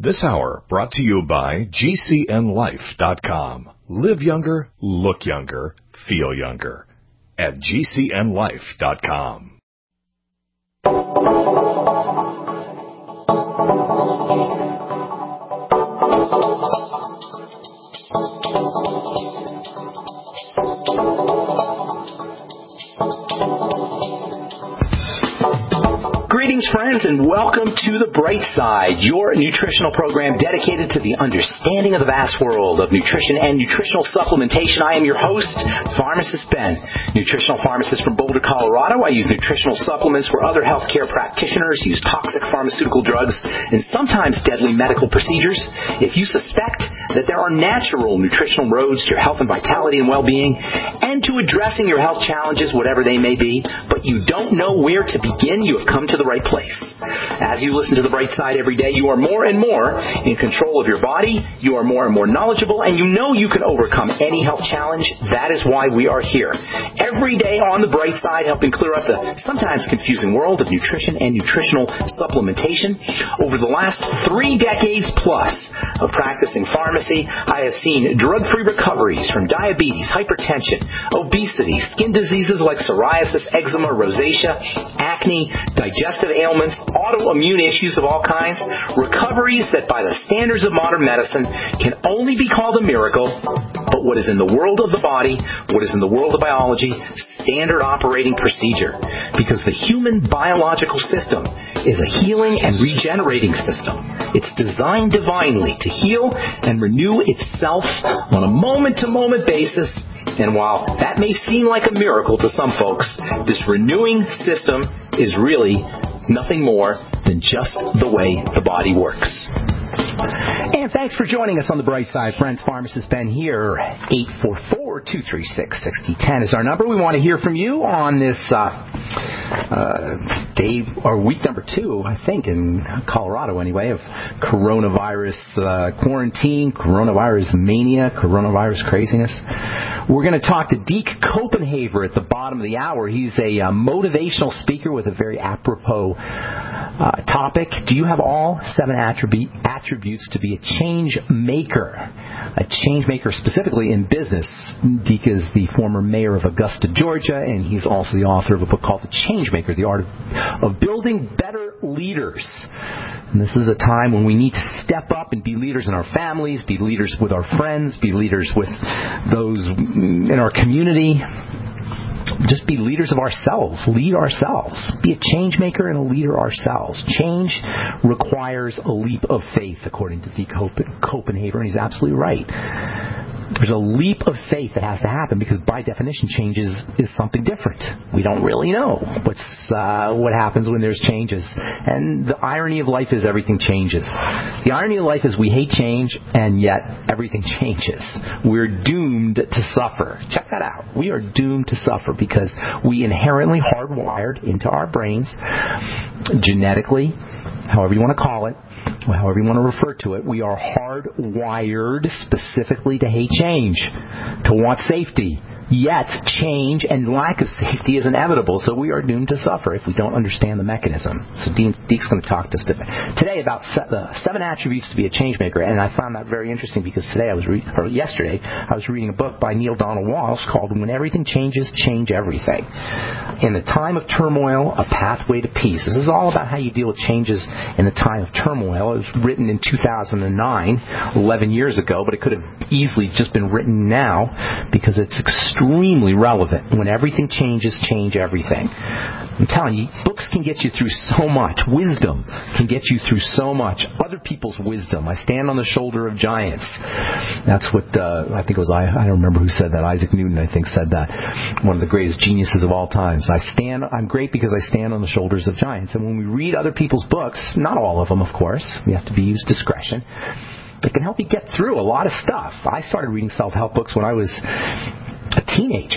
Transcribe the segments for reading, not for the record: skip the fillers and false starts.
This hour brought to you by GCNLife.com. Live younger, look younger, feel younger at GCNLife.com. Greetings, friends, and welcome to The Bright Side, your nutritional program dedicated to the understanding of the vast world of nutrition and nutritional supplementation. I am your host, Pharmacist Ben, nutritional pharmacist from Boulder, Colorado. I use nutritional supplements where other healthcare practitioners use toxic pharmaceutical drugs and sometimes deadly medical procedures. If you suspect that there are natural nutritional roads to your health and vitality and well-being and to addressing your health challenges, whatever they may be, but you don't know where to begin, you have come to the right place. As you listen to The Bright Side every day, you are more and more in control of your body, you are more and more knowledgeable, and you know you can overcome any health challenge. That is why we are here. Every day on The Bright Side, helping clear up the sometimes confusing world of nutrition and nutritional supplementation. Over the last 3 decades plus of practicing pharmacy, I have seen drug-free recoveries from diabetes, hypertension, obesity, skin diseases like psoriasis, eczema, rosacea, acne, digestive ailments, autoimmune issues of all kinds, recoveries that by the standards of modern medicine can only be called a miracle, but what is in the world of the body, what is in the world of biology, standard operating procedure. Because the human biological system is a healing and regenerating system. It's designed divinely to heal and renew itself on a moment-to-moment basis. And while that may seem like a miracle to some folks, this renewing system is really nothing more than just the way the body works. And thanks for joining us on The Bright Side, friends. Pharmacist Ben here. 844-236-6010 is our number. We want to hear from you on this day or week number 2, I think, in Colorado anyway, of coronavirus quarantine, coronavirus mania, coronavirus craziness. We're going to talk to Deke Copenhaver at the bottom of the hour. He's a motivational speaker with a very apropos topic. Do you have all 7 attributes to be a change maker? A change maker specifically in business. Deke is the former mayor of Augusta, Georgia, and he's also the author of a book called The Change Maker, The Art of Building Better Leaders. And this is a time when we need to step up and be leaders in our families, be leaders with our friends, be leaders with those in our community. Just be leaders of ourselves. Lead ourselves. Be a change maker and a leader ourselves. Change requires a leap of faith, according to Deke Copenhaver, and he's absolutely right. There's a leap of faith that has to happen because, by definition, change is something different. We don't really know what happens when there's changes. And the irony of life is everything changes. The irony of life is we hate change, and yet everything changes. We're doomed to suffer. Check that out. We are doomed to suffer because we inherently hardwired into our brains, genetically, however you want to call it, however you want to refer to it, we are hardwired specifically to hate change, to want safety. Yet, change and lack of safety is inevitable, so we are doomed to suffer if we don't understand the mechanism. So Deke's going to talk to us today about the 7 attributes to be a change maker, and I found that very interesting because yesterday I was reading a book by Neale Donald Walsch called When Everything Changes, Change Everything. In the time of turmoil, a pathway to peace. This is all about how you deal with changes in the time of turmoil. It was written in 2009, 11 years ago, but it could have easily just been written now because it's extremely relevant. When everything changes, change everything. I'm telling you, books can get you through so much. Wisdom can get you through so much. Other people's wisdom. I stand on the shoulder of giants. That's what, I think it was, I don't remember who said that. Isaac Newton, I think, said that. One of the greatest geniuses of all times. I'm great because I stand on the shoulders of giants. And when we read other people's books, not all of them, of course, we have to use discretion, it can help you get through a lot of stuff. I started reading self-help books when I was a teenager.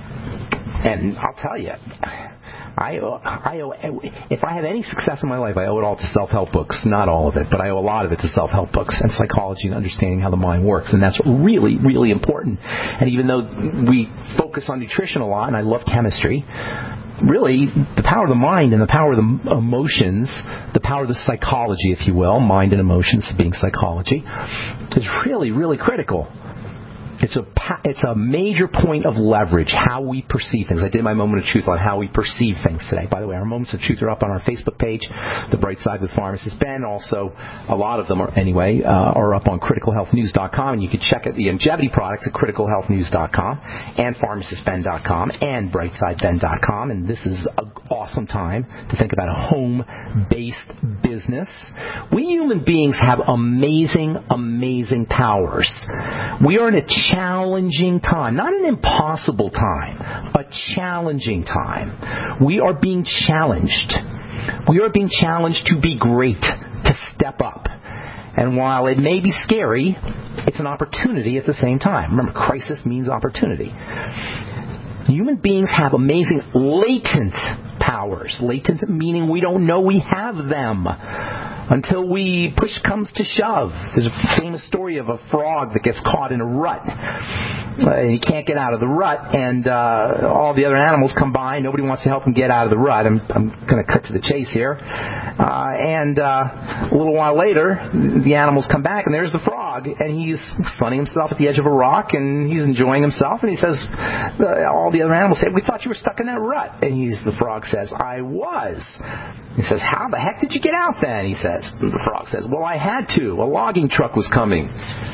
And I'll tell you, I owe, if I have any success in my life, I owe it all to self-help books. Not all of it, but I owe a lot of it to self-help books and psychology and understanding how the mind works. And that's really, really important. And even though we focus on nutrition a lot, and I love chemistry, really, the power of the mind and the power of the emotions, the power of the psychology, if you will, mind and emotions being psychology, is really, really critical. It's a major point of leverage, how we perceive things. I did my moment of truth on how we perceive things today. By the way, our moments of truth are up on our Facebook page, The Bright Side with Pharmacist Ben. Also, a lot of them are up on criticalhealthnews.com, and you can check out the longevity products at criticalhealthnews.com and pharmacistben.com and brightsideben.com. And this is an awesome time to think about a home-based business. We human beings have amazing, amazing powers. We are in a challenging time, not an impossible time, a challenging time. We are being challenged. We are being challenged to be great, to step up. And while it may be scary, it's an opportunity at the same time. Remember, crisis means opportunity. Human beings have amazing latent powers. Latent meaning we don't know we have them until push comes to shove. There's a famous story of a frog that gets caught in a rut. And he can't get out of the rut, and all the other animals come by. Nobody wants to help him get out of the rut. I'm going to cut to the chase here. And a little while later, the animals come back, and there's the frog, and he's sunning himself at the edge of a rock, and he's enjoying himself. And he says, all the other animals say, "We thought you were stuck in that rut." And the frog says, "I was." He says, "How the heck did you get out then?" He says. The frog says, "Well, I had to. A logging truck was coming."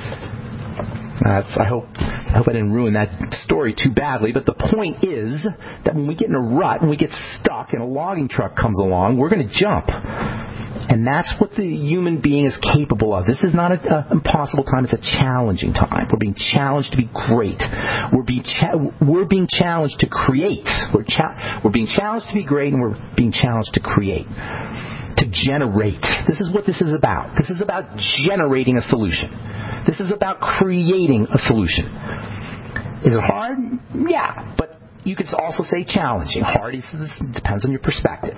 I hope I didn't ruin that story too badly, but the point is that when we get in a rut and we get stuck and a logging truck comes along, we're going to jump. And that's what the human being is capable of. This is not an impossible time. It's a challenging time. We're being challenged to be great. We're being challenged to create. We're being challenged to be great, and we're being challenged to create. To generate. This is what this is about. This is about generating a solution. This is about creating a solution. Is it hard? Yeah, but you could also say challenging. Hard depends on your perspective.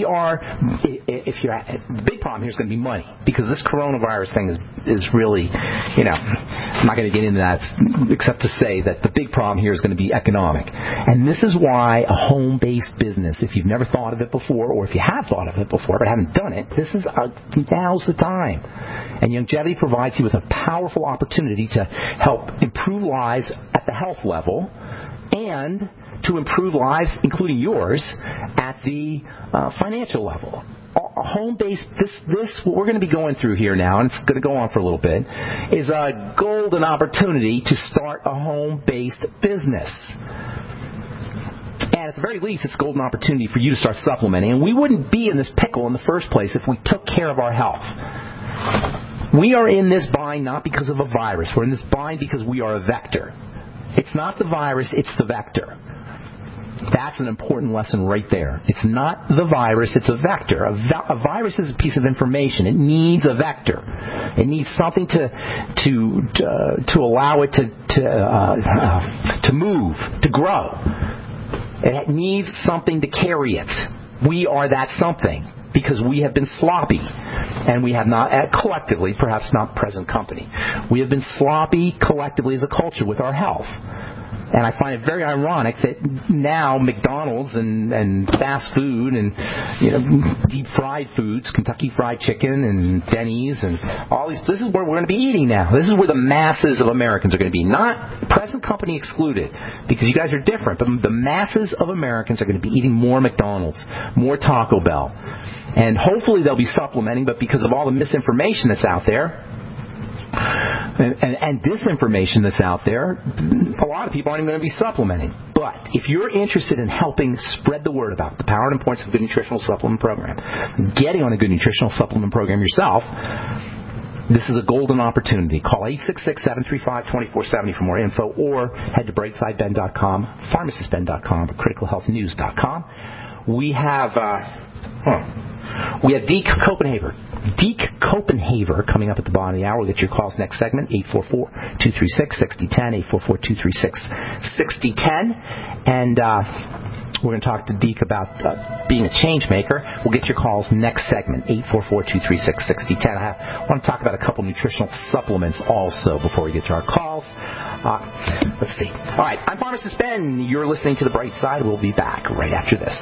The big problem here is going to be money, because this coronavirus thing is really, I'm not going to get into that except to say that the big problem here is going to be economic. And this is why a home-based business, if you've never thought of it before, or if you have thought of it before but haven't done it, now's the time. And Longevity provides you with a powerful opportunity to help improve lives at the health level and to improve lives, including yours, at the financial level. Home-based, what we're going to be going through here now, and it's going to go on for a little bit, is a golden opportunity to start a home-based business. And at the very least, it's a golden opportunity for you to start supplementing. And we wouldn't be in this pickle in the first place if we took care of our health. We are in this bind not because of a virus. We're in this bind because we are a vector. It's not the virus, it's the vector. That's an important lesson right there. It's not the virus, it's a vector. A virus is a piece of information. It needs a vector. It needs something to allow it to move, to grow. It needs something to carry it. We are that something, because we have been sloppy, and we have not, collectively, perhaps not present company, we have been sloppy collectively as a culture with our health. And I find it very ironic that now McDonald's and fast food and deep fried foods, Kentucky Fried Chicken and Denny's and all these, this is where we're going to be eating now. This is where the masses of Americans are going to be. Not present company excluded, because you guys are different, but the masses of Americans are going to be eating more McDonald's, more Taco Bell. And hopefully they'll be supplementing, but because of all the misinformation that's out there, and disinformation that's out there, a lot of people aren't even going to be supplementing. But if you're interested in helping spread the word about the power and importance of a good nutritional supplement program, getting on a good nutritional supplement program yourself, this is a golden opportunity. Call 866-735-2470 for more info, or head to brightsideben.com, pharmacistben.com, or criticalhealthnews.com. We have Deke Copenhaver coming up at the bottom of the hour. We'll get your calls next segment, 844-236-6010, 844-236-6010. And We're going to talk to Deke about being a change maker. We'll get your calls next segment, 844-236-6010. I want to talk about a couple nutritional supplements also before we get to our calls. Let's see. All right, I'm Pharmacist Ben. You're listening to The Bright Side. We'll be back right after this.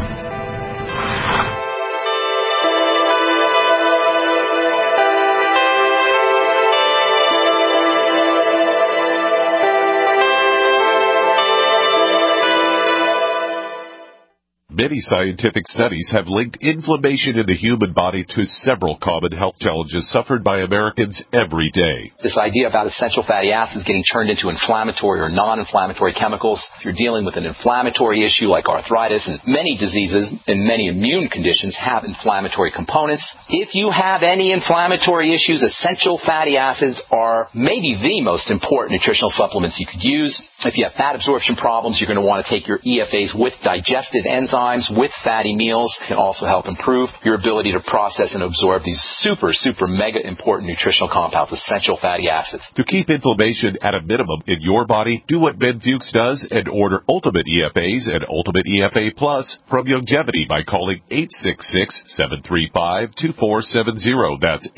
Many scientific studies have linked inflammation in the human body to several common health challenges suffered by Americans every day. This idea about essential fatty acids getting turned into inflammatory or non-inflammatory chemicals, if you're dealing with an inflammatory issue like arthritis, and many diseases and many immune conditions have inflammatory components. If you have any inflammatory issues, essential fatty acids are maybe the most important nutritional supplements you could use. If you have fat absorption problems, you're going to want to take your EFAs with digestive enzymes, with fatty meals. It can also help improve your ability to process and absorb these super mega important nutritional compounds, essential fatty acids. To keep inflammation at a minimum in your body, do what Ben Fuchs does and order Ultimate EFAs and Ultimate EFA Plus from Youngevity by calling 866-735-2470. That's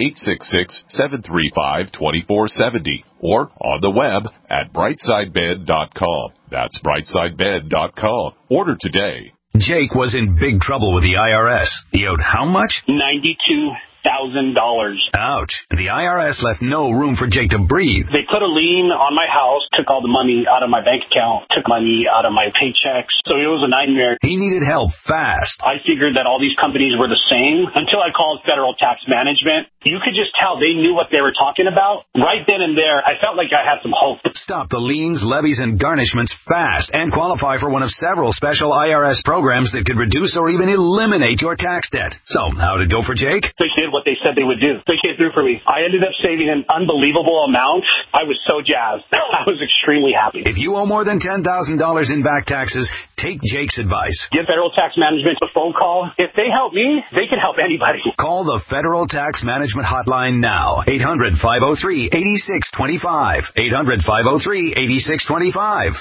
866-735-2470. Or on the web at brightsidebed.com. That's brightsidebed.com. Order today. Jake was in big trouble with the IRS. He owed how much? $92,000. Ouch. The IRS left no room for Jake to breathe. They put a lien on my house, took all the money out of my bank account, took money out of my paychecks. So it was a nightmare. He needed help fast. I figured that all these companies were the same until I called Federal Tax Management. You could just tell they knew what they were talking about. Right then and there, I felt like I had some hope. Stop the liens, levies, and garnishments fast and qualify for one of several special IRS programs that could reduce or even eliminate your tax debt. So, how did it go for Jake? They did what they said they would do. They came through for me. I ended up saving an unbelievable amount. I was so jazzed. I was extremely happy. If you owe more than $10,000 in back taxes, take Jake's advice. Give Federal Tax Management a phone call. If they help me, they can help anybody. Call the Federal Tax Management Hotline now. 800-503-8625. 800-503-8625.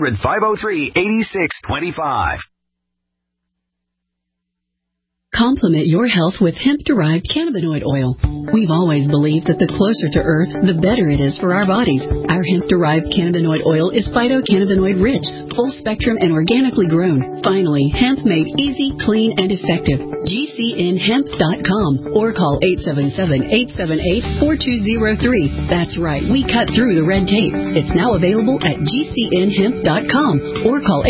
800-503-8625. Complement your health with hemp-derived cannabinoid oil. We've always believed that the closer to Earth, the better it is for our bodies. Our hemp-derived cannabinoid oil is phytocannabinoid-rich, full-spectrum, and organically grown. Finally, hemp made easy, clean, and effective. GCNhemp.com or call 877-878-4203. That's right, we cut through the red tape. It's now available at GCNhemp.com or call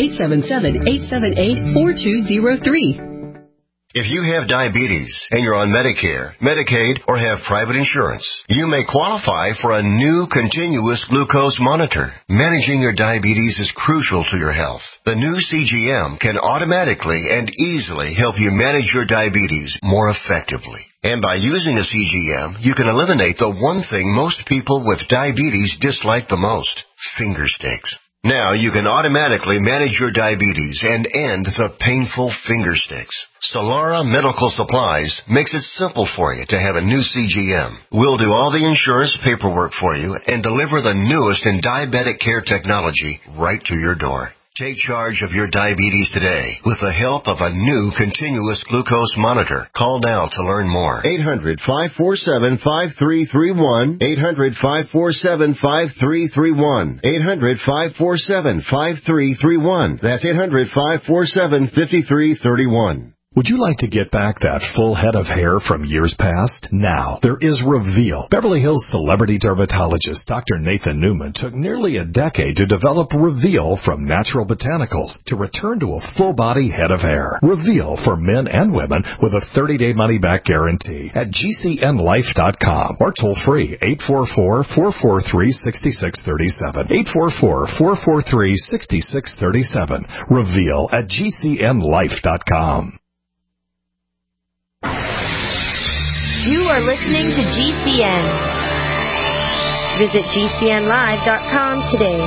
877-878-4203. If you have diabetes and you're on Medicare, Medicaid, or have private insurance, you may qualify for a new continuous glucose monitor. Managing your diabetes is crucial to your health. The new CGM can automatically and easily help you manage your diabetes more effectively. And by using a CGM, you can eliminate the one thing most people with diabetes dislike the most: finger sticks. Now you can automatically manage your diabetes and end the painful finger sticks. Solara Medical Supplies makes it simple for you to have a new CGM. We'll do all the insurance paperwork for you and deliver the newest in diabetic care technology right to your door. Take charge of your diabetes today with the help of a new continuous glucose monitor. Call now to learn more. 800-547-5331. 800-547-5331. 800-547-5331. That's 800-547-5331. Would you like to get back that full head of hair from years past? Now, there is Reveal. Beverly Hills celebrity dermatologist Dr. Nathan Newman took nearly a decade to develop Reveal from natural botanicals to return to a full-body head of hair. Reveal for men and women with a 30-day money-back guarantee at GCNlife.com or toll-free 844-443-6637. 844-443-6637. Reveal at GCNlife.com. You are listening to GCN. Visit GCNlive.com today.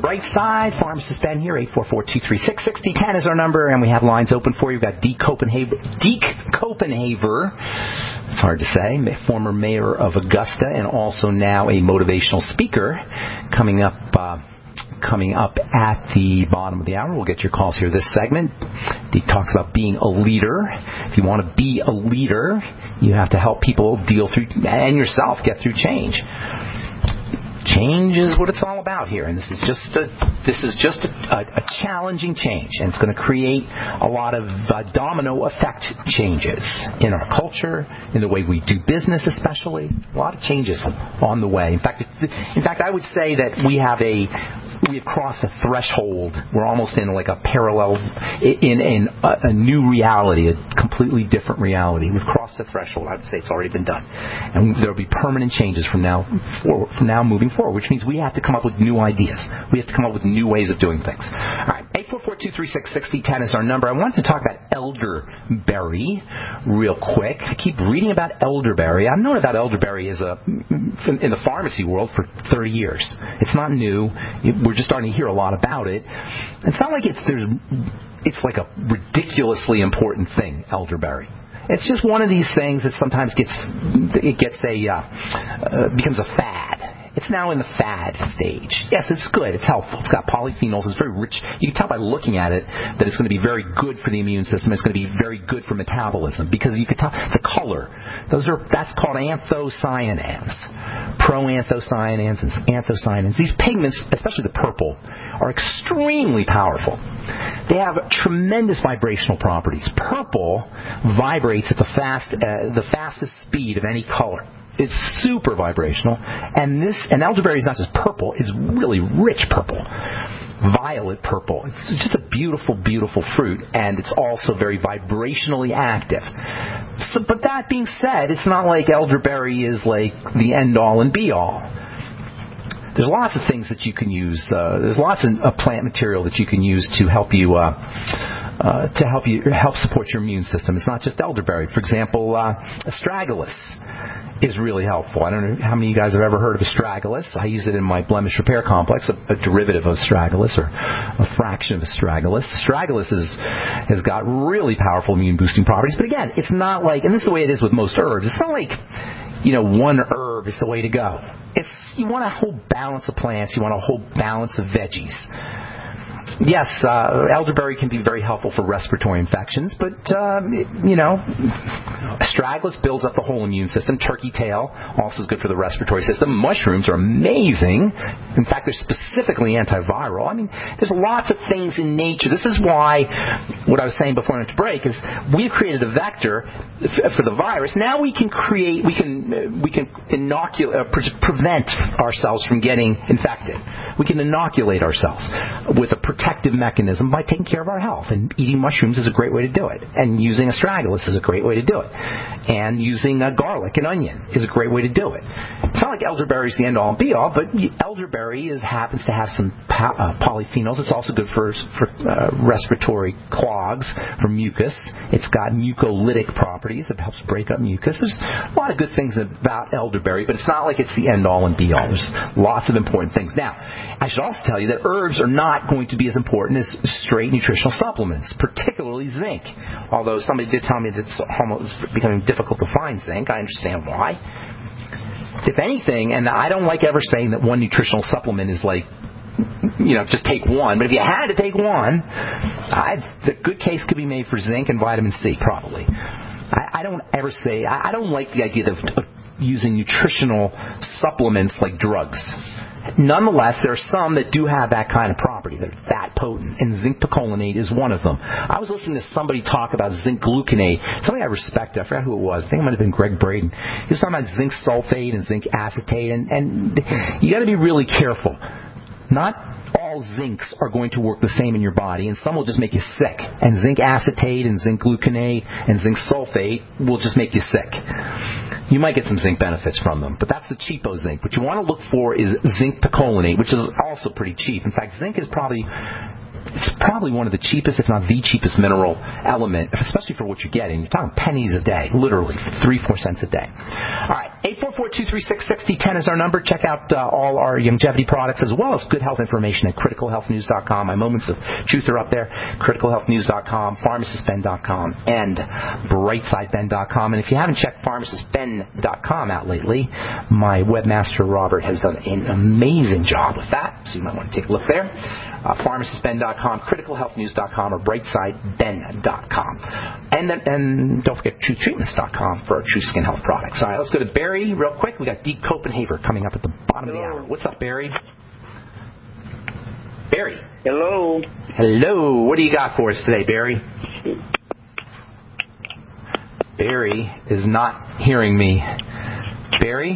bright side. Pharmacist Ben here, 844-236-6010 is our number, and we have lines open for you. We've got Deke Copenhaver. It's hard to say. Former mayor of Augusta and also now a motivational speaker coming up at the bottom of the hour. We'll get your calls here this segment. Deke talks about being a leader. If you want to be a leader, you have to help people deal through, and yourself get through change. Change is what it's all about here, and this is just a challenging change, and it's going to create a lot of domino effect changes in our culture, in the way we do business, especially. A lot of changes on the way. In fact, I would say that we have crossed a threshold. We're almost in like a parallel, in a new reality, a completely different reality. We've crossed a threshold. I would say it's already been done, and there will be permanent changes from now moving forward, which means we have to come up with new ideas. We have to come up with new ways of doing things. All right, 844-236-6010 is our number. I wanted to talk about elderberry real quick. I keep reading about elderberry. I've known about elderberry in the pharmacy world for 30 years. It's not new. We're just starting to hear a lot about it. It's not like it's like a ridiculously important thing, elderberry. It's just one of these things that sometimes becomes a fad. It's now in the fad stage. Yes, it's good. It's helpful. It's got polyphenols. It's very rich. You can tell by looking at it that it's going to be very good for the immune system. It's going to be very good for metabolism because you can tell the color. That's called anthocyanins, proanthocyanins and anthocyanins. These pigments, especially the purple, are extremely powerful. They have tremendous vibrational properties. Purple vibrates at the fastest speed of any color. It's super vibrational, and elderberry is not just purple; it's really rich purple, violet purple. It's just a beautiful, beautiful fruit, and it's also very vibrationally active. But that being said, it's not like elderberry is like the end-all and be-all. There's lots of things that you can use. There's lots of plant material that you can use to help you. Help support your immune system. It's not just elderberry. For example, astragalus is really helpful. I don't know how many of you guys have ever heard of astragalus. I use it in my blemish repair complex, a derivative of astragalus or a fraction of astragalus. Astragalus has got really powerful immune boosting properties. But again, it's not like, and this is the way it is with most herbs, it's not like, one herb is the way to go. You want a whole balance of plants. You want a whole balance of veggies. Yes, elderberry can be very helpful for respiratory infections, but, astragalus builds up the whole immune system. Turkey tail also is good for the respiratory system. Mushrooms are amazing. In fact, they're specifically antiviral. I mean, there's lots of things in nature. This is why, what I was saying before I went to break, is we've created a vector for the virus. Now we can prevent ourselves from getting infected. We can inoculate ourselves with a protective mechanism by taking care of our health, and eating mushrooms is a great way to do it, and using astragalus is a great way to do it, and using garlic and onion is a great way to do it. It's not like elderberry is the end all and be all, but elderberry happens to have some polyphenols. It's also good for respiratory clogs, for mucus. It's got mucolytic properties. It helps break up mucus. There's a lot of good things about elderberry, but it's not like it's the end all and be all. There's lots of important things. Now, I should also tell you that herbs are not going to be as important as straight nutritional supplements, particularly zinc. Although somebody did tell me that it's becoming difficult to find zinc. I understand why. If anything, and I don't like ever saying that one nutritional supplement is like, just take one. But if you had to take one, the good case could be made for zinc and vitamin C, probably. I don't ever say, I don't like the idea of using nutritional supplements like drugs. Nonetheless, there are some that do have that kind of property. They're that potent, and zinc picolinate is one of them. I was listening to somebody talk about zinc gluconate. Somebody I respect, I forgot who it was. I think it might have been Greg Braden. He was talking about zinc sulfate and zinc acetate, and you got to be really careful. Not all zincs are going to work the same in your body, and some will just make you sick. And zinc acetate and zinc gluconate and zinc sulfate will just make you sick. You might get some zinc benefits from them, but that's the cheapo zinc. What you want to look for is zinc picolinate, which is also pretty cheap. In fact, zinc is probably It's probably one of the cheapest, if not the cheapest mineral element, especially for what you're getting. You're talking pennies a day, literally, 3-4 cents a day. All right, 844-236-6010 is our number. Check out all our longevity products as well as good health information at criticalhealthnews.com. My moments of truth are up there, criticalhealthnews.com, pharmacistben.com, and brightsideben.com. And if you haven't checked pharmacistben.com out lately, my webmaster Robert has done an amazing job with that, so you might want to take a look there. Pharmacistben.com, criticalhealthnews.com, or brightsideben.com. And don't forget TruthTreatments.com for our True Skin Health products. All right, let's go to Barry real quick. We got Deke Copenhaver coming up at the bottom of the hour. What's up, Barry? Barry. Hello. Hello. What do you got for us today, Barry? Barry is not hearing me. Barry?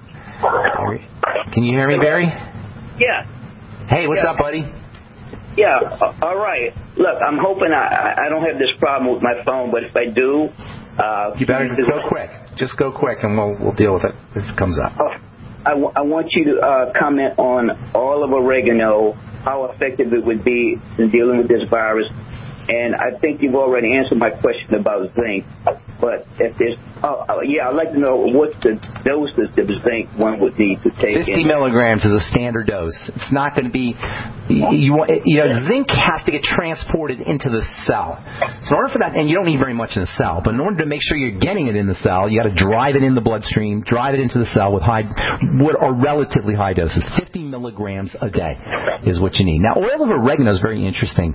Can you hear me, Barry? Yeah. Hey, what's up, buddy? Yeah, all right. Look, I'm hoping I don't have this problem with my phone, but if I do... you better go quick. Just go quick, and we'll deal with it if it comes up. I want you to comment on all of oregano, how effective it would be in dealing with this virus. And I think you've already answered my question about zinc. But if there's, I'd like to know what's the dosage of zinc one would need to take. 50 milligrams is a standard dose. It's not going to be, zinc has to get transported into the cell. So in order for that, and you don't need very much in the cell, but in order to make sure you're getting it in the cell, you got to drive it in the bloodstream, drive it into the cell with what are relatively high doses. 50 milligrams a day is what you need. Now, oil of oregano is very interesting.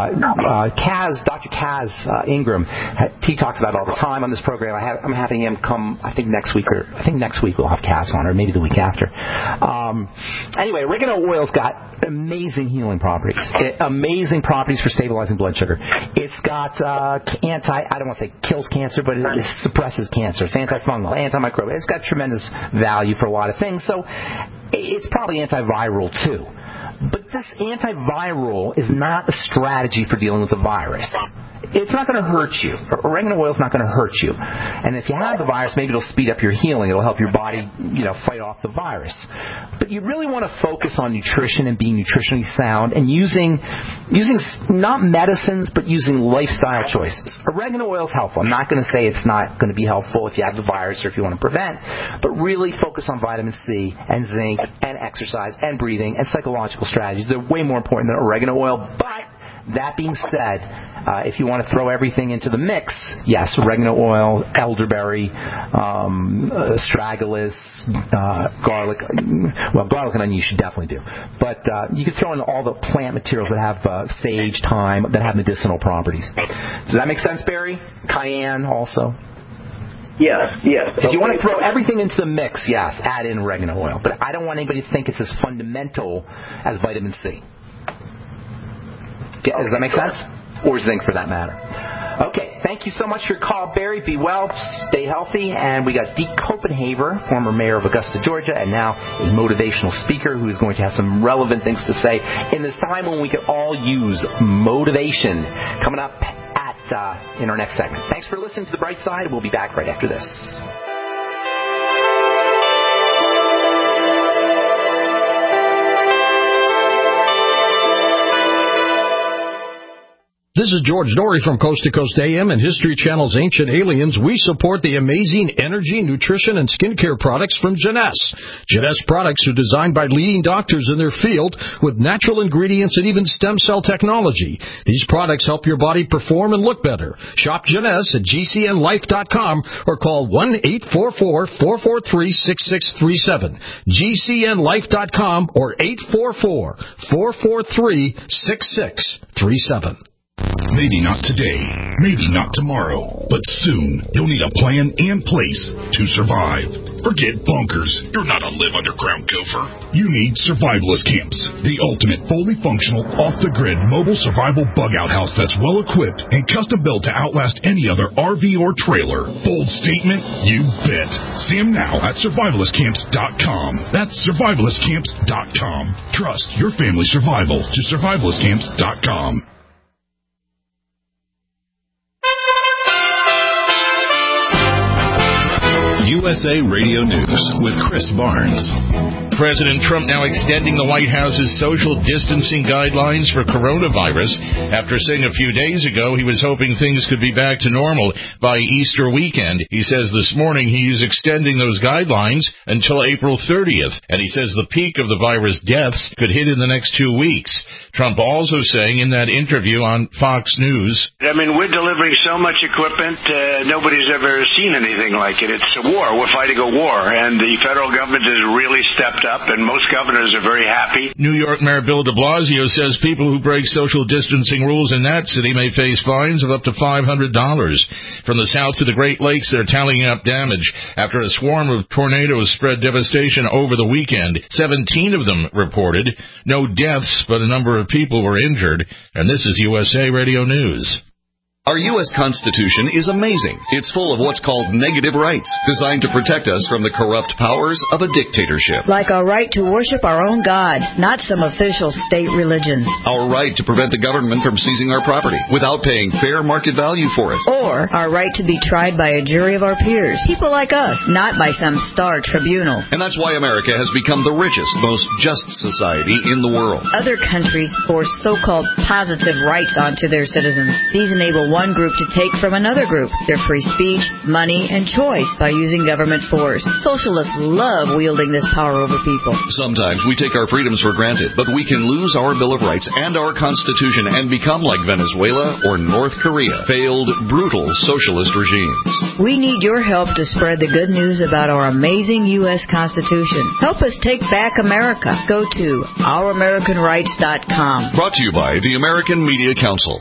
Dr. Kaz Ingram, he talks about it all the time on this program. I'm having him come, I think next week we'll have Kaz on, or maybe the week after. Anyway, oregano oil's got amazing healing properties. Amazing properties for stabilizing blood sugar. It's got I don't want to say kills cancer, but it suppresses cancer. It's antifungal, antimicrobial. It's got tremendous value for a lot of things. So it's probably antiviral too. But this antiviral is not a strategy for dealing with the virus. It's not going to hurt you. Oregano oil is not going to hurt you. And if you have the virus, maybe it'll speed up your healing. It'll help your body, fight off the virus. But you really want to focus on nutrition and being nutritionally sound and using not medicines, but using lifestyle choices. Oregano oil is helpful. I'm not going to say it's not going to be helpful if you have the virus or if you want to prevent, but really focus on vitamin C and zinc and exercise and breathing and psychological strategies. They're way more important than oregano oil. But that being said, if you want to throw everything into the mix, yes, oregano oil, elderberry, astragalus, garlic. Well, garlic and onion you should definitely do. But you can throw in all the plant materials that have sage, thyme, that have medicinal properties. Does that make sense, Barry? Cayenne also? Yes. If you want to throw everything into the mix, yes, add in oregano oil. But I don't want anybody to think it's as fundamental as vitamin C. Does that make sense? Or zinc, for that matter. Okay, thank you so much for your call, Barry. Be well, stay healthy. And we got Deke Copenhaver, former mayor of Augusta, Georgia, and now a motivational speaker who's going to have some relevant things to say in this time when we can all use motivation. Coming up in our next segment. Thanks for listening to The Bright Side. We'll be back right after this. This is George Dory from Coast to Coast AM and History Channel's Ancient Aliens. We support the amazing energy, nutrition, and skincare products from Jeunesse. Jeunesse products are designed by leading doctors in their field with natural ingredients and even stem cell technology. These products help your body perform and look better. Shop Jeunesse at GCNlife.com or call 1-844-443-6637. GCNlife.com or 844-443-6637. Maybe not today, maybe not tomorrow, but soon you'll need a plan and place to survive. Forget bunkers. You're not a live underground gopher. You need Survivalist Camps, the ultimate fully functional, off-the-grid mobile survival bug-out house that's well-equipped and custom-built to outlast any other RV or trailer. Bold statement? You bet. See them now at survivalistcamps.com. That's survivalistcamps.com. Trust your family survival to survivalistcamps.com. USA Radio News with Chris Barnes. President Trump now extending the White House's social distancing guidelines for coronavirus after saying a few days ago he was hoping things could be back to normal by Easter weekend. He says this morning he is extending those guidelines until April 30th, and he says the peak of the virus deaths could hit in the next 2 weeks. Trump also saying in that interview on Fox News, I mean, we're delivering so much equipment, nobody's ever seen anything like it. It's a war. We're fighting a war, and the federal government has really stepped up, and most governors are very happy. New York Mayor Bill de Blasio says people who break social distancing rules in that city may face fines of up to $500. From the south to the Great Lakes, they're tallying up damage after a swarm of tornadoes spread devastation over the weekend. 17 of them reported. No deaths, but a number of people were injured. And this is USA Radio News. Our U.S. Constitution is amazing. It's full of what's called negative rights, designed to protect us from the corrupt powers of a dictatorship. Like our right to worship our own God, not some official state religion. Our right to prevent the government from seizing our property without paying fair market value for it. Or our right to be tried by a jury of our peers, people like us, not by some star tribunal. And that's why America has become the richest, most just society in the world. Other countries force so-called positive rights onto their citizens. These enable one group to take from another group their free speech, money, and choice by using government force. Socialists love wielding this power over people. Sometimes we take our freedoms for granted, but we can lose our Bill of Rights and our Constitution and become like Venezuela or North Korea, failed, brutal socialist regimes. We need your help to spread the good news about our amazing U.S. Constitution. Help us take back America. Go to ouramericanrights.com. Brought to you by the American Media Council.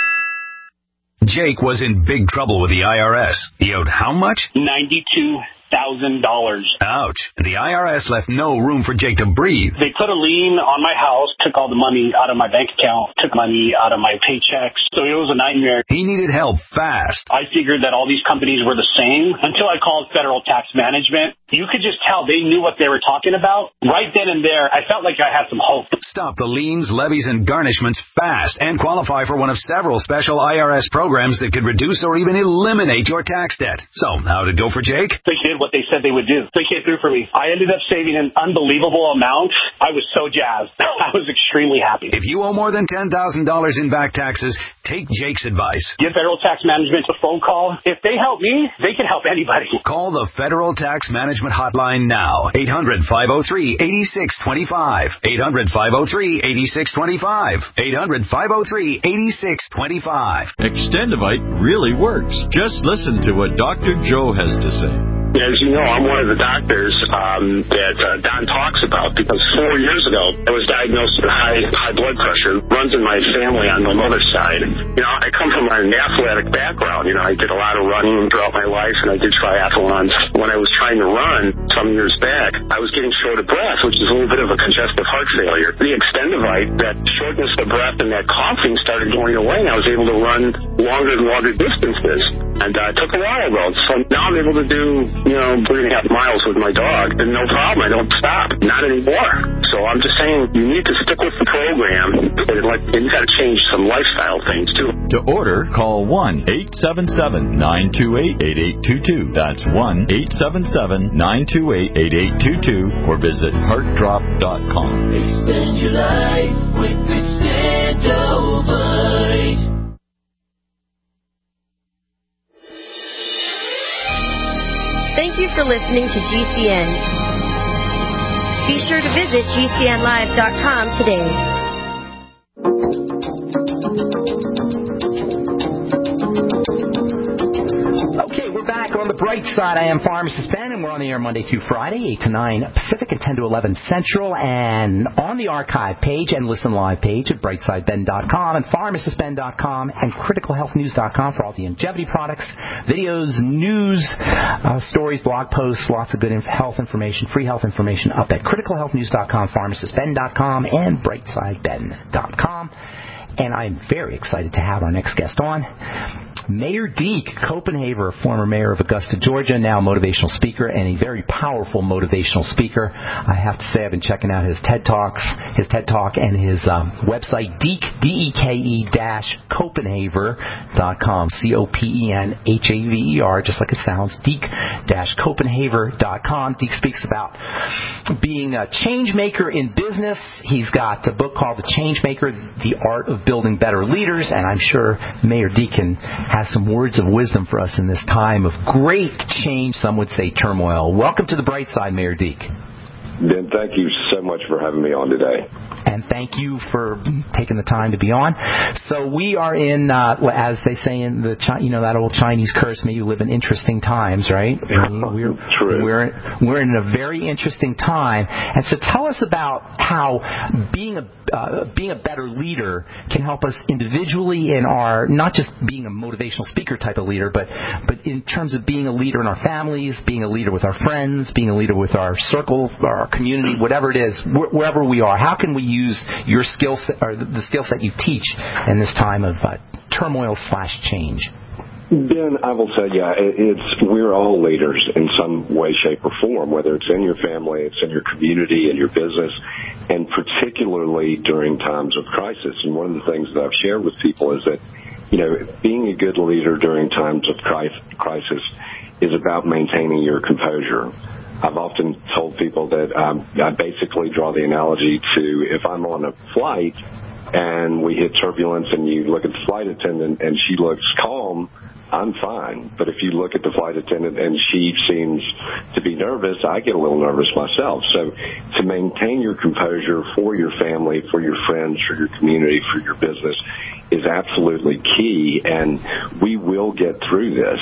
Jake was in big trouble with the IRS. He owed how much? $92,000. Ouch. And the IRS left no room for Jake to breathe. They put a lien on my house, took all the money out of my bank account, took money out of my paychecks. So it was a nightmare. He needed help fast. I figured that all these companies were the same until I called Federal Tax Management. You could just tell they knew what they were talking about. Right then and there, I felt like I had some hope. Stop the liens, levies, and garnishments fast and qualify for one of several special IRS programs that could reduce or even eliminate your tax debt. So, how'd it go for Jake? They did what they said they would do. They came through for me. I ended up saving an unbelievable amount. I was so jazzed. I was extremely happy. If you owe more than $10,000 in back taxes, take Jake's advice. Give Federal Tax Management a phone call. If they help me, they can help anybody. Call the Federal Tax Management hotline now. 800-503-8625. 800-503-8625. 800-503-8625. Extendivite really works. Just listen to what Dr. Joe has to say. As you know, I'm one of the doctors that Don talks about because 4 years ago I was diagnosed with high blood pressure. It runs in my family on my mother's side. You know, I come from an athletic background. You know, I did a lot of running throughout my life, and I did triathlons. When I was trying to run some years back, I was getting short of breath, which is a little bit of a congestive heart failure. The Extendivite, that shortness of breath and that coughing started going away, and I was able to run longer and longer distances. And it took a while, though. So now I'm able to do 3.5 miles with my dog, and no problem. I don't stop. Not anymore. So I'm just saying you need to stick with the program, and you got to change some lifestyle things, too. To order, call 1-877-928-8822. That's 1-877-928-8822, or visit heartdrop.com. Extend your life with Extendivite. Thank you for listening to GCN. Be sure to visit GCNlive.com today. Okay, we're back on the bright side. I am Pharmacist Ben, and we're on the air Monday through Friday, 8 to 9 Pacific and 10 to 11 Central, and on the archive page and listen live page at brightsideben.com and pharmacistben.com and criticalhealthnews.com for all the longevity products, videos, news, stories, blog posts, lots of good health information, free health information up at criticalhealthnews.com, pharmacistben.com, and brightsideben.com. And I'm very excited to have our next guest on. Mayor Deke Copenhaver, former mayor of Augusta, Georgia, now a motivational speaker and a very powerful motivational speaker. I have to say I've been checking out his TED Talk and his website, Deke, DEKE-Copenhaver.com, COPENHAVER, just like it sounds, Deke-Copenhaver.com. Deke speaks about being a change maker in business. He's got a book called The Change Maker, The Art of Building Better Leaders, and I'm sure Mayor Deke has some words of wisdom for us in this time of great change, some would say turmoil. Welcome to the bright side, Mayor Deke. Ben, thank you so much for having me on today. And thank you for taking the time to be on. So we are in, as they say in the, that old Chinese curse, may you live in interesting times, right? We're in a very interesting time. And so tell us about how being a better leader can help us individually in our, not just being a motivational speaker type of leader, but in terms of being a leader in our families, being a leader with our friends, being a leader with our circle, our community, whatever it is, wherever we are. How can we use your skill set, or the skill set you teach in this time of turmoil/change? Ben, I will say, we're all leaders in some way, shape, or form, whether it's in your family, it's in your community, in your business, and particularly during times of crisis. And one of the things that I've shared with people is that, being a good leader during times of crisis is about maintaining your composure. I've often told people that I basically draw the analogy to if I'm on a flight and we hit turbulence and you look at the flight attendant and she looks calm, I'm fine. But if you look at the flight attendant and she seems to be nervous, I get a little nervous myself. So to maintain your composure for your family, for your friends, for your community, for your business is absolutely key, and we will get through this.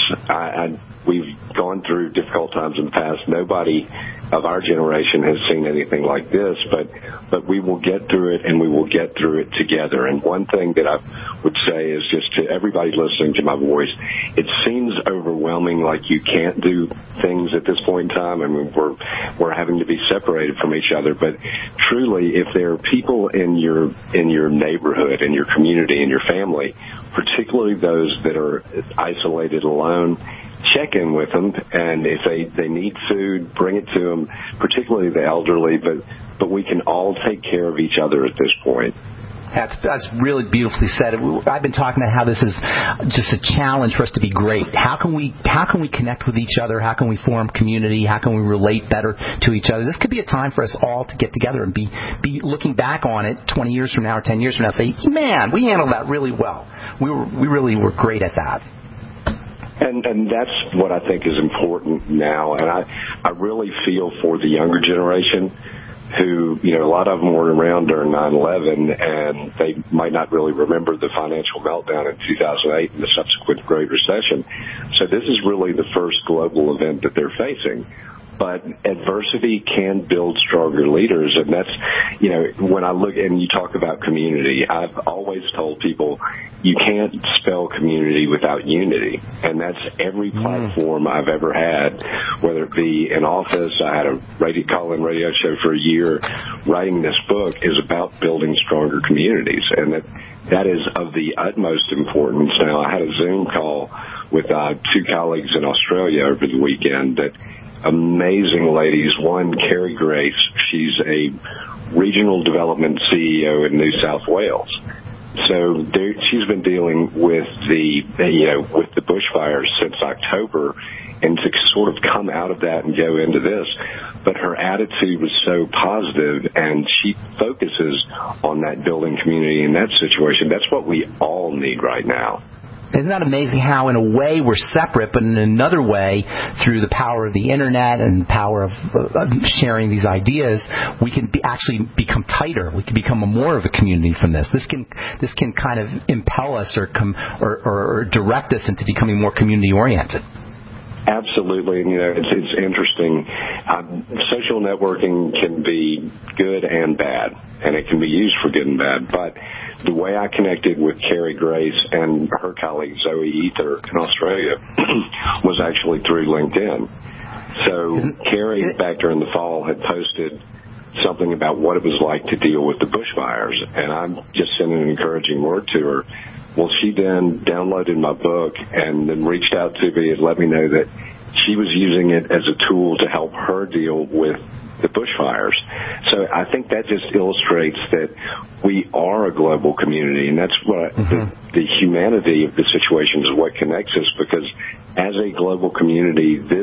We've gone through difficult times in the past. Nobody of our generation has seen anything like this, but we will get through it, and we will get through it together. And one thing that I would say is just to everybody listening to my voice, it seems overwhelming, like you can't do things at this point in time. I mean, we're having to be separated from each other, but truly, if there are people in your neighborhood, in your community, in your family, particularly those that are isolated, alone, check in with them, and if they need food, bring it to them, particularly the elderly, but we can all take care of each other at this point. That's really beautifully said. I've been talking about how this is just a challenge for us to be great. How can we connect with each other? How can we form community? How can we relate better to each other? This could be a time for us all to get together and be looking back on it 20 years from now or 10 years from now, say, man, we handled that really well. We really were great at that. And that's what I think is important now. And I really feel for the younger generation who, a lot of them were around during 9/11, and they might not really remember the financial meltdown in 2008 and the subsequent Great Recession. So this is really the first global event that they're facing. But adversity can build stronger leaders, and that's, when I look and you talk about community, I've always told people you can't spell community without unity, and that's every platform I've ever had, whether it be in office. I had a call-in radio show for a year. Writing this book is about building stronger communities, and that is of the utmost importance. Now, I had a Zoom call with two colleagues in Australia over the weekend that amazing ladies. One, Carrie Grace, she's a regional development CEO in New South Wales. So she's been dealing with the bushfires since October, and to sort of come out of that and go into this. But her attitude was so positive, and she focuses on that building community in that situation. That's what we all need right now. Isn't that amazing how, in a way, we're separate, but in another way, through the power of the Internet and the power of sharing these ideas, we can actually become tighter. We can become more of a community from this. This can kind of impel us or direct us into becoming more community-oriented. Absolutely, and it's interesting. Social networking can be good and bad, and it can be used for good and bad. But the way I connected with Carrie Grace and her colleague Zoe Ether in Australia was actually through LinkedIn. So Carrie, back during the fall, had posted something about what it was like to deal with the bushfires, and I'm just sending an encouraging word to her. Well, she then downloaded my book and then reached out to me and let me know that she was using it as a tool to help her deal with the bushfires. So I think that just illustrates that we are a global community, and that's what the humanity of the situation is what connects us, because as a global community, this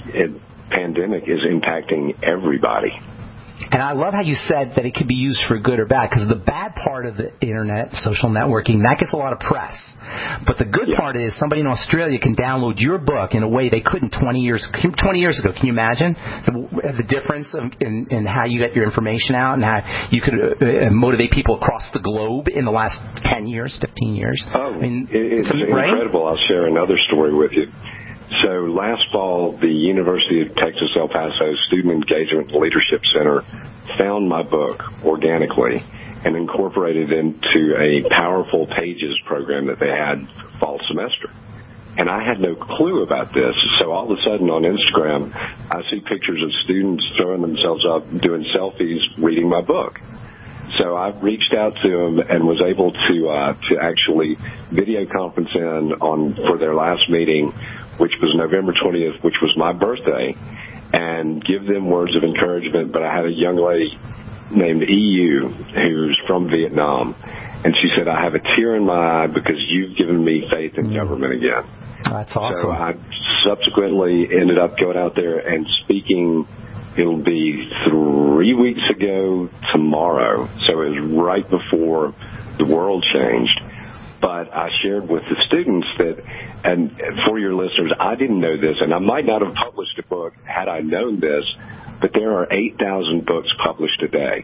pandemic is impacting everybody. And I love how you said that it could be used for good or bad, because the bad part of the internet, social networking, that gets a lot of press. But the good part is somebody in Australia can download your book in a way they couldn't 20 years ago. Can you imagine the difference in how you get your information out and how you could motivate people across the globe in the last 10 years, 15 years? Oh, it's incredible. I'll share another story with you. So last fall, the University of Texas El Paso Student Engagement and Leadership Center found my book organically and incorporated it into a powerful pages program that they had fall semester. And I had no clue about this. So all of a sudden on Instagram, I see pictures of students throwing themselves up, doing selfies, reading my book. So I reached out to them and was able to actually video conference in for their last meeting, which was November 20th, which was my birthday, and give them words of encouragement. But I had a young lady named EU who's from Vietnam, and she said, I have a tear in my eye because you've given me faith in government again. That's awesome. So I subsequently ended up going out there and speaking. It'll be 3 weeks ago tomorrow, so it was right before the world changed. But I shared with the students that, and for your listeners, I didn't know this, and I might not have published a book had I known this, but there are 8,000 books published a day.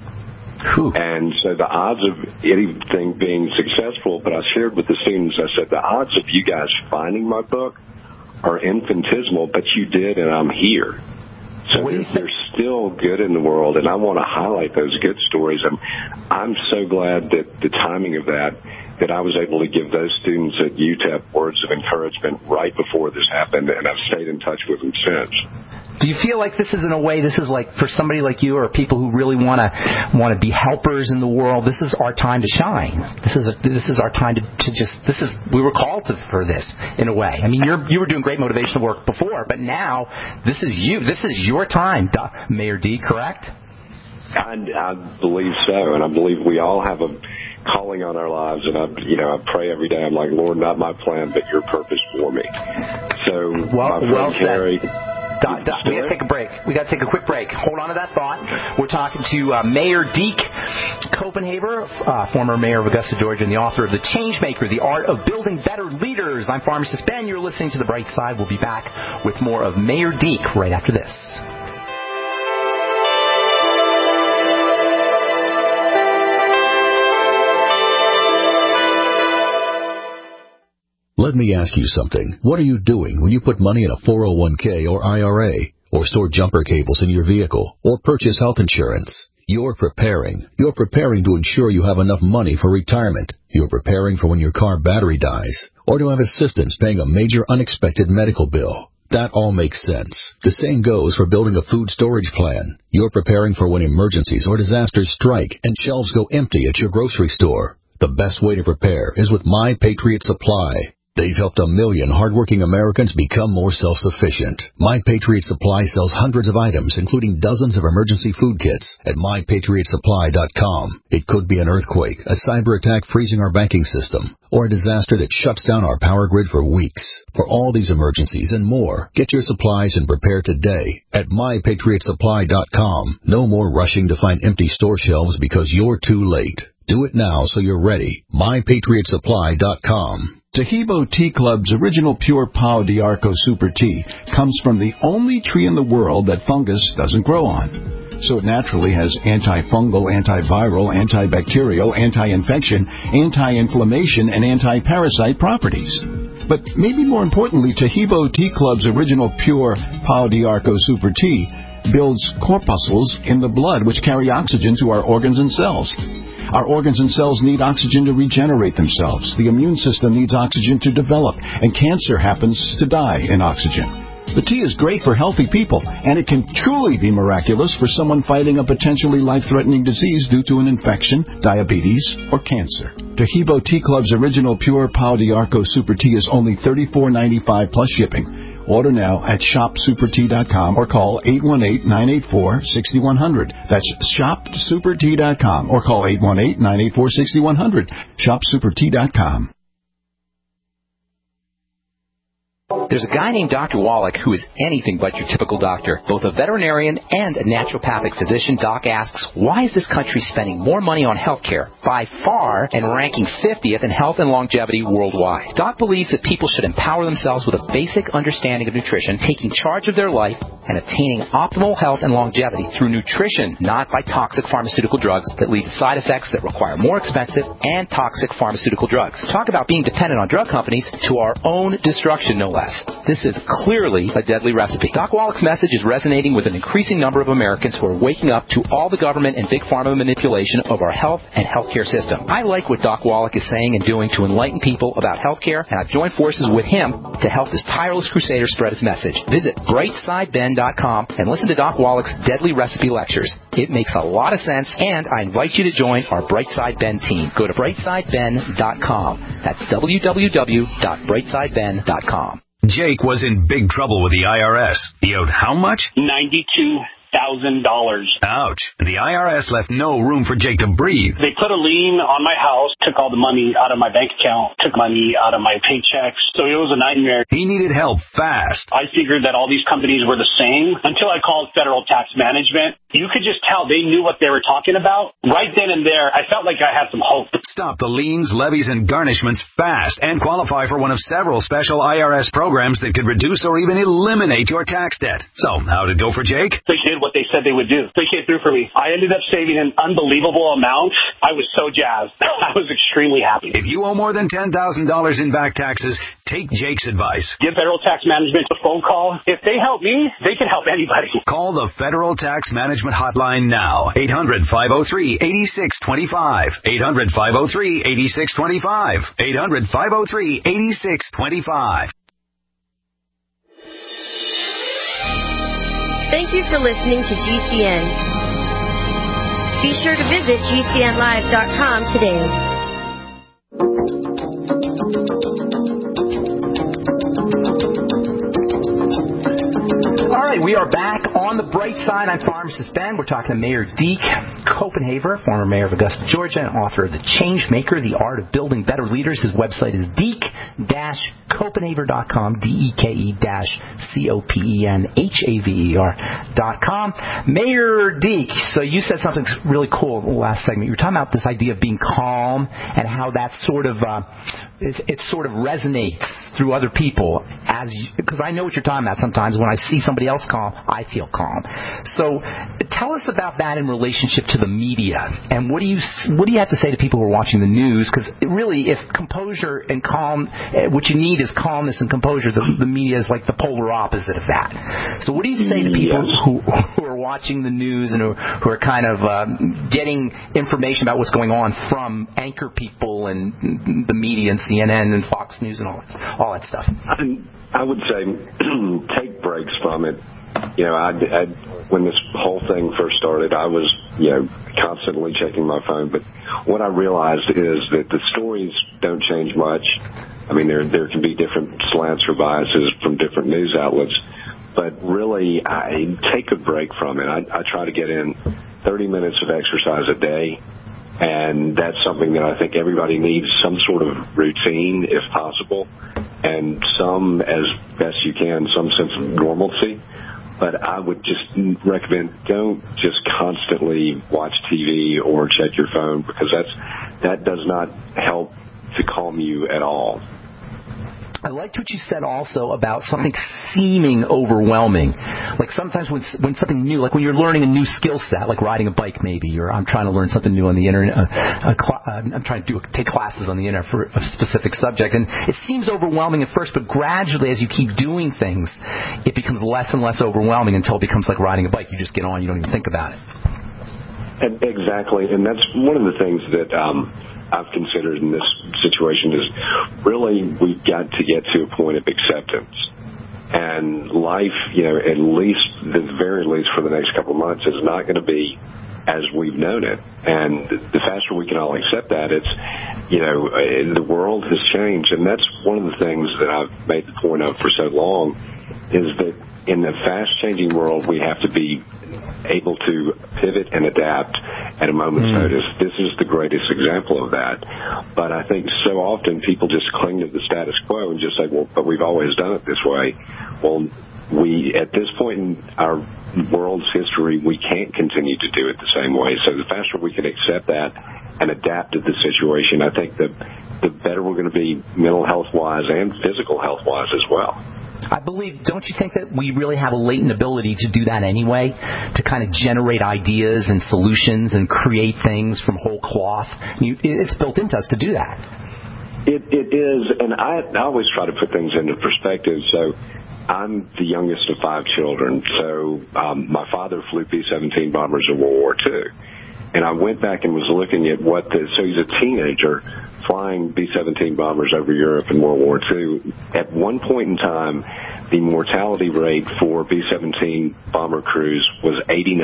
And so the odds of anything being successful, but I shared with the students, I said, the odds of you guys finding my book are infinitesimal, but you did, and I'm here. So there's still good in the world, and I want to highlight those good stories. And I'm so glad that the timing of that I was able to give those students at UTEP words of encouragement right before this happened, and I've stayed in touch with them since. Do you feel like this is, in a way, this is like for somebody like you or people who really want to be helpers in the world, this is our time to shine. This is our time to just, we were called for this, in a way. I mean, you were doing great motivational work before, but now this is you. This is your time, Mayor D, correct? I believe so, and I believe we all have a calling on our lives, and I pray every day. I'm like, Lord, not my plan, but your purpose for me. So, well said. Carrie, we got to take a break. We got to take a quick break. Hold on to that thought. We're talking to Mayor Deke Copenhaver, former mayor of Augusta, Georgia, and the author of The Changemaker, The Art of Building Better Leaders. I'm Pharmacist Ben. You're listening to The Bright Side. We'll be back with more of Mayor Deke right after this. Let me ask you something. What are you doing when you put money in a 401k or IRA, or store jumper cables in your vehicle, or purchase health insurance? You're preparing. You're preparing to ensure you have enough money for retirement. You're preparing for when your car battery dies, or to have assistance paying a major unexpected medical bill. That all makes sense. The same goes for building a food storage plan. You're preparing for when emergencies or disasters strike and shelves go empty at your grocery store. The best way to prepare is with My Patriot Supply. They've helped 1 million hardworking Americans become more self-sufficient. My Patriot Supply sells hundreds of items, including dozens of emergency food kits at MyPatriotSupply.com. It could be an earthquake, a cyber attack freezing our banking system, or a disaster that shuts down our power grid for weeks. For all these emergencies and more, get your supplies and prepare today at MyPatriotSupply.com. No more rushing to find empty store shelves because you're too late. Do it now so you're ready. MyPatriotSupply.com. Tahibo Tea Club's original pure Pau d'Arco Super Tea comes from the only tree in the world that fungus doesn't grow on. So it naturally has antifungal, antiviral, antibacterial, anti-infection, anti-inflammation, and anti-parasite properties. But maybe more importantly, Tahibo Tea Club's original pure Pau d'Arco Super Tea builds corpuscles in the blood which carry oxygen to our organs and cells. Our organs and cells need oxygen to regenerate themselves. The immune system needs oxygen to develop, and cancer happens to die in oxygen. The tea is great for healthy people, and it can truly be miraculous for someone fighting a potentially life-threatening disease due to an infection, diabetes, or cancer. Tahibo Tea Club's original Pure Pau d'Arco Super Tea is only $34.95 plus shipping. Order now at shopsupertea.com or call 818-984-6100. That's shopsupertea.com or call 818-984-6100. Shopsupertea.com. There's a guy named Dr. Wallach who is anything but your typical doctor. Both a veterinarian and a naturopathic physician, Doc asks, why is this country spending more money on health care, by far, and ranking 50th in health and longevity worldwide? Doc believes that people should empower themselves with a basic understanding of nutrition, taking charge of their life, and attaining optimal health and longevity through nutrition, not by toxic pharmaceutical drugs that lead to side effects that require more expensive and toxic pharmaceutical drugs. Talk about being dependent on drug companies to our own destruction, no less. This is clearly a deadly recipe. Doc Wallach's message is resonating with an increasing number of Americans who are waking up to all the government and big pharma manipulation of our health and healthcare system. I like what Doc Wallach is saying and doing to enlighten people about healthcare, and I've joined forces with him to help this tireless crusader spread his message. Visit brightsideben.com and listen to Doc Wallach's deadly recipe lectures. It makes a lot of sense, and I invite you to join our Brightside Ben team. Go to brightsideben.com. That's www.brightsideben.com. Jake was in big trouble with the IRS. He owed how much? $92,000. Ouch. The IRS left no room for Jake to breathe. They put a lien on my house, took all the money out of my bank account, took money out of my paychecks. So it was a nightmare. He needed help fast. I figured that all these companies were the same until I called Federal Tax Management. You could just tell they knew what they were talking about. Right then and there, I felt like I had some hope. Stop the liens, levies, and garnishments fast and qualify for one of several special IRS programs that could reduce or even eliminate your tax debt. So, how did it go for Jake? They did what they said they would do. They came through for me. I ended up saving an unbelievable amount. I was so jazzed. I was extremely happy. If you owe more than $10,000 in back taxes, take Jake's advice. Give Federal Tax Management a phone call. If they help me, they can help anybody. Call the Federal Tax Management Hotline now. 800-503-8625. 800-503-8625. 800-503-8625. Thank you for listening to GCN. Be sure to visit GCNlive.com today. All right, we are back on the bright side. I'm Pharmacist Ben. We're talking to Mayor Deke Copenhaver, former mayor of Augusta, Georgia, and author of The Change Maker, The Art of Building Better Leaders. His website is deke-copenhaver.com, DEKE-COPENHAVER.com. Mayor Deke, so you said something really cool in the last segment. You were talking about this idea of being calm and how that sort of it sort of resonates through other people, because I know what you're talking about. Sometimes when I see somebody else calm, I feel calm. So tell us about that in relationship to the media, and what do you have to say to people who are watching the news? Because really, if composure and calm, what you need is calmness and composure. The media is like the polar opposite of that. So what do you say to people who are watching the news and who are kind of getting information about what's going on from anchor people and the media and CNN and Fox News and all that stuff? I would say take breaks from it. You know, when this whole thing first started, I was, constantly checking my phone. But what I realized is that the stories don't change much. I mean, there can be different slants or biases from different news outlets. But really, I take a break from it. I try to get in 30 minutes of exercise a day. And that's something that I think everybody needs, some sort of routine, if possible, and some, as best you can, some sense of normalcy. But I would just recommend don't just constantly watch TV or check your phone, because that does not help to calm you at all. I liked what you said also about something seeming overwhelming. Like sometimes when something new, like when you're learning a new skill set, like riding a bike maybe, or I'm trying to learn something new on the internet, I'm trying to take classes on the internet for a specific subject, and it seems overwhelming at first, but gradually as you keep doing things, it becomes less and less overwhelming until it becomes like riding a bike. You just get on, you don't even think about it. Exactly, and that's one of the things that I've considered in this situation is really we've got to get to a point of acceptance. And life, at least, the very least for the next couple of months, is not going to be as we've known it. And the faster we can all accept that, it's, the world has changed. And that's one of the things that I've made the point of for so long, is that in the fast-changing world, we have to be able to pivot and adapt at a moment's notice. This is the greatest example of that. But I think so often people just cling to the status quo and just say, well, but we've always done it this way. Well, at this point in our world's history, we can't continue to do it the same way. So the faster we can accept that and adapt to the situation, I think the better we're going to be mental health-wise and physical health-wise as well. I believe, don't you think that we really have a latent ability to do that anyway, to kind of generate ideas and solutions and create things from whole cloth? It's built into us to do that. It is, and I always try to put things into perspective. So I'm the youngest of 5 children. So my father flew B-17 bombers in World War II. And I went back and was looking at so he's a teenager flying B-17 bombers over Europe in World War II. At one point in time, the mortality rate for B-17 bomber crews was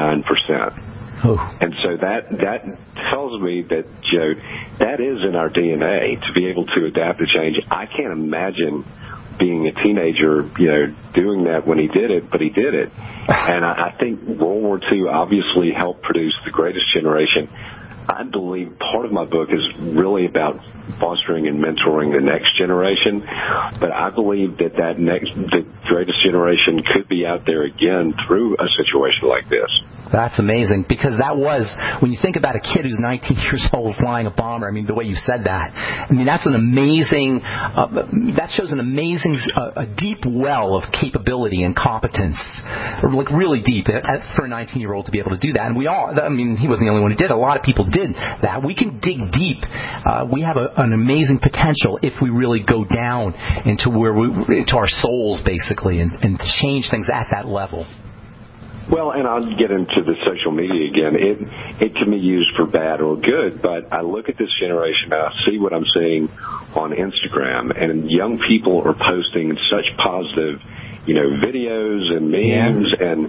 89%. Oh. And so that tells me that, Joe, that is in our DNA, to be able to adapt to change. I can't imagine being a teenager, doing that when he did it, but he did it. And I think World War II obviously helped produce the greatest generation. I believe part of my book is really about fostering and mentoring the next generation, but I believe that the greatest generation could be out there again through a situation like this. That's amazing, because that was, when you think about a kid who's 19 years old flying a bomber, the way you said that, that's an amazing, that shows an amazing, a deep well of capability and competence, like really deep for a 19-year-old to be able to do that. And we all, he wasn't the only one who did it. A lot of people did that. We can dig deep. We have an amazing potential if we really go down into into our souls, basically, and change things at that level. Well, and I'll get into the social media again. It can be used for bad or good, but I look at this generation, I see what I'm seeing on Instagram, and young people are posting such positive, videos and memes, and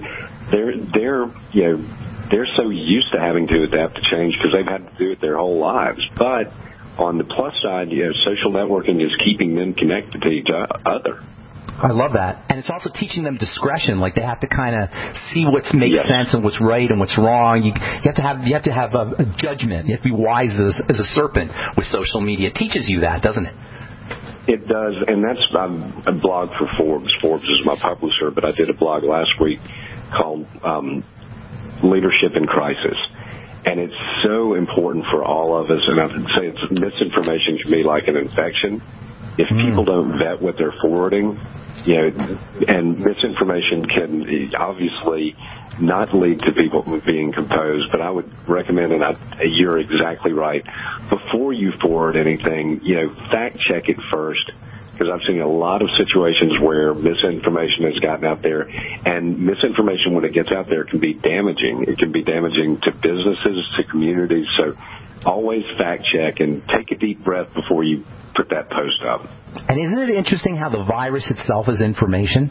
they're so used to having to adapt to change because they've had to do it their whole lives. But on the plus side, social networking is keeping them connected to each other. I love that. And it's also teaching them discretion. Like, they have to kind of see what makes sense and what's right and what's wrong. You have to have a judgment. You have to be wise as a serpent with social media. It teaches you that, doesn't it? It does, and that's a blog for Forbes. Forbes is my publisher, but I did a blog last week called Leadership in Crisis. And it's so important for all of us, and I would say misinformation can be like an infection. If people don't vet what they're forwarding, and misinformation can obviously not lead to people being composed, but I would recommend, and you're exactly right, before you forward anything, fact check it first, because I've seen a lot of situations where misinformation has gotten out there, and misinformation, when it gets out there, can be damaging. It can be damaging to businesses, to communities, so always fact check and take a deep breath before you put that post up. And isn't it interesting how the virus itself is information?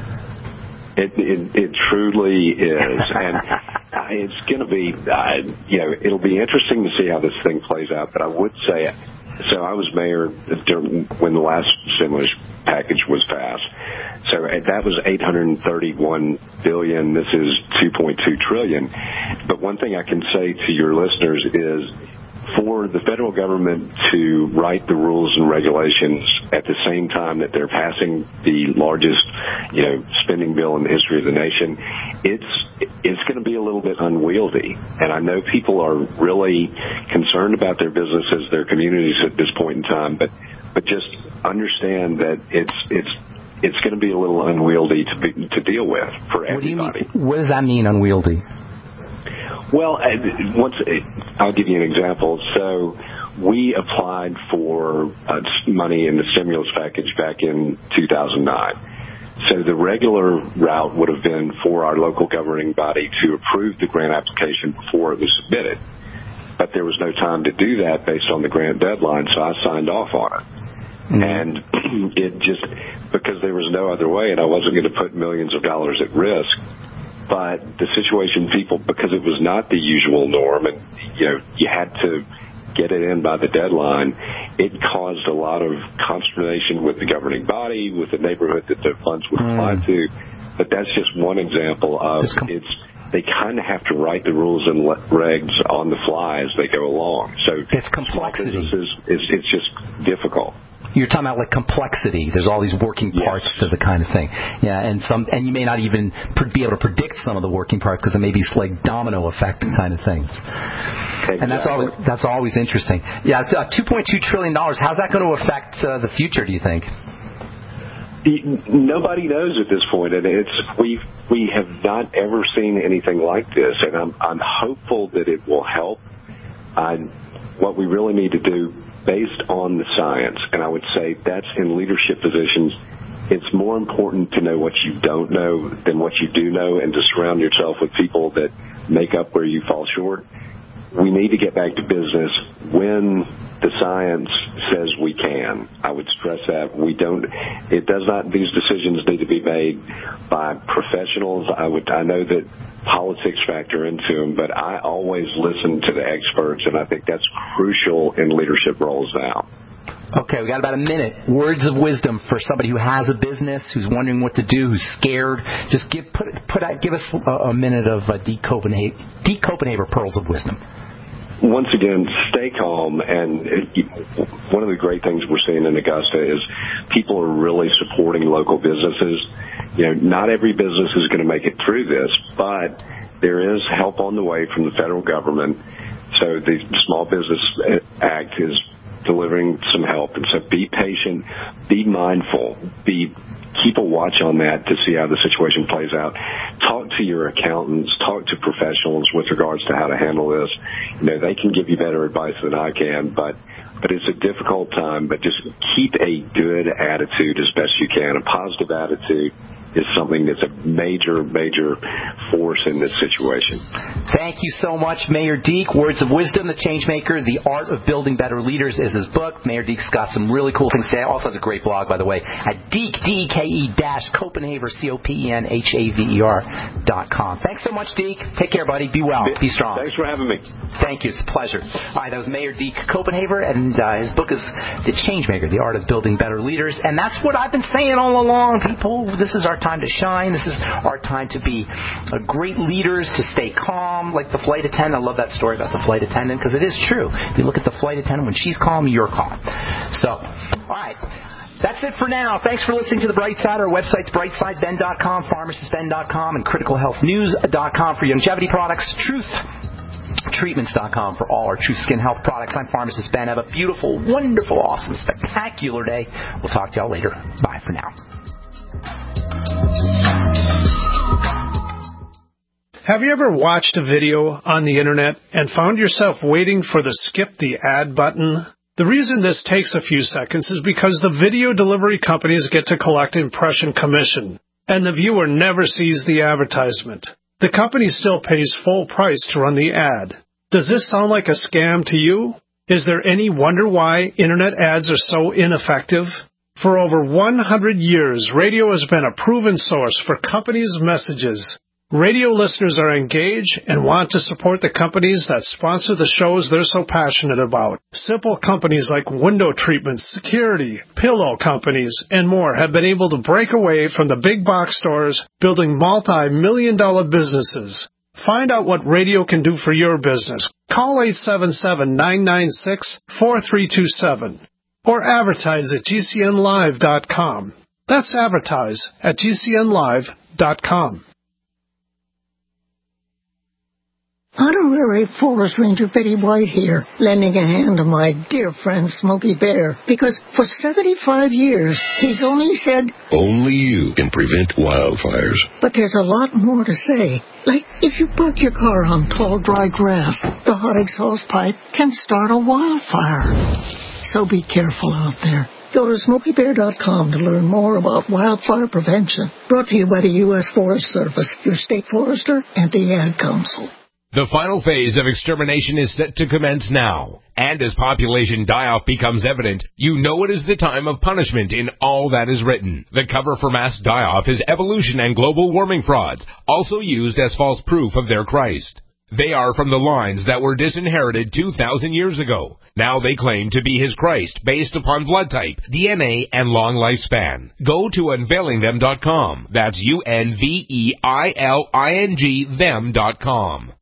It truly is, and it's going to be, it'll be interesting to see how this thing plays out. But I would say, so I was mayor when the last stimulus package was passed. So that was $831 billion. This is $2.2 trillion. But one thing I can say to your listeners is, for the federal government to write the rules and regulations at the same time that they're passing the largest, spending bill in the history of the nation, it's going to be a little bit unwieldy. And I know people are really concerned about their businesses, their communities at this point in time, but just understand that it's going to be a little unwieldy to deal with for everybody. What does that mean, unwieldy? Well, I'll give you an example. So we applied for money in the stimulus package back in 2009. So the regular route would have been for our local governing body to approve the grant application before it was submitted. But there was no time to do that based on the grant deadline, so I signed off on it. And it just, because there was no other way, and I wasn't going to put millions of dollars at risk. But the situation, because it was not the usual norm, and you had to get it in by the deadline, it caused a lot of consternation with the governing body, with the neighborhood that the funds would apply to. But that's just one example of they kind of have to write the rules and regs on the fly as they go along. So it's complexity. It's just difficult. You're talking about like complexity. There's all these working parts to the kind of thing. Yeah, and you may not even be able to predict some of the working parts because it may be like domino effect kind of things. Exactly. And that's always interesting. Yeah, $2.2 trillion. How's that going to affect the future, do you think? Nobody knows at this point, and we have not ever seen anything like this, and I'm hopeful that it will help. What we really need to do, based on the science, and I would say that's in leadership positions, it's more important to know what you don't know than what you do know, and to surround yourself with people that make up where you fall short. We need to get back to business when the science says we can. I would stress that these decisions need to be made by professionals. I know that politics factor into them, but I always listen to the experts, and I think that's crucial in leadership roles now. Okay, we got about a minute. Words of wisdom for somebody who has a business, who's wondering what to do, who's scared. Just give us a minute of Deke Copenhaver pearls of wisdom. Once again, stay calm, and one of the great things we're seeing in Augusta is people are really supporting local businesses. Not every business is going to make it through this, but there is help on the way from the federal government. So the Small Business Act is delivering some help, and so be patient, be mindful, keep a watch on that to see how the situation plays out. Talk to your accountants, talk to professionals with regards to how to handle this. They can give you better advice than I can, but it's a difficult time. But just keep a good attitude as best you can. A positive attitude is something that's a major, major force in this situation. Thank you so much, Mayor Deke. Words of Wisdom, The Changemaker, The Art of Building Better Leaders is his book. Mayor Deke's got some really cool things to say. Also has a great blog, by the way, at Deke, Deke-Copenhaver, COPENHAVER.com. Thanks so much, Deke. Take care, buddy. Be well. Be strong. Thanks for having me. Thank you. It's a pleasure. All right, that was Mayor Deke Copenhaver, and his book is The Changemaker, The Art of Building Better Leaders. And that's what I've been saying all along, people. This is our time to shine. This is our time to be great leaders, to stay calm, like the flight attendant. I love that story about the flight attendant because it is true. If you look at the flight attendant, when she's calm, you're calm. So, all right. That's it for now. Thanks for listening to The Bright Side. Our website's brightsideben.com, pharmacistben.com, and criticalhealthnews.com for longevity products, Treatments.com for all our Truth Skin Health products. I'm Pharmacist Ben. Have a beautiful, wonderful, awesome, spectacular day. We'll talk to y'all later. Bye for now. Have you ever watched a video on the internet and found yourself waiting for the skip the ad button? The reason this takes a few seconds is because the video delivery companies get to collect impression commission, and the viewer never sees the advertisement. The company still pays full price to run the ad. Does this sound like a scam to you? Is there any wonder why internet ads are so ineffective? For over 100 years, radio has been a proven source for companies' messages. Radio listeners are engaged and want to support the companies that sponsor the shows they're so passionate about. Simple companies like window treatments, security, pillow companies, and more have been able to break away from the big box stores, building multi-million-dollar businesses. Find out what radio can do for your business. Call 877-996-4327 or advertise at GCNlive.com. That's advertise at GCNlive.com. Honorary Forest Ranger Betty White here, lending a hand to my dear friend Smokey Bear, because for 75 years, he's only said, only you can prevent wildfires. But there's a lot more to say. Like, if you park your car on tall, dry grass, the hot exhaust pipe can start a wildfire. So be careful out there. Go to SmokeyBear.com to learn more about wildfire prevention. Brought to you by the U.S. Forest Service, your state forester, and the Ad Council. The final phase of extermination is set to commence now. And as population die-off becomes evident, you know it is the time of punishment in all that is written. The cover for mass die-off is evolution and global warming frauds, also used as false proof of their Christ. They are from the lines that were disinherited 2,000 years ago. Now they claim to be his Christ based upon blood type, DNA, and long lifespan. Go to unveilingthem.com. That's UNVEILING them.com.